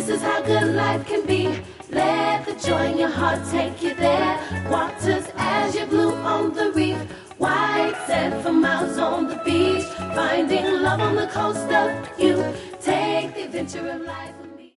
This is how good life can be. Let the joy in your heart take you there. Waters as you blue on the reef. White sand for miles on the beach. Finding love on the coast of you. Take the adventure of life with me.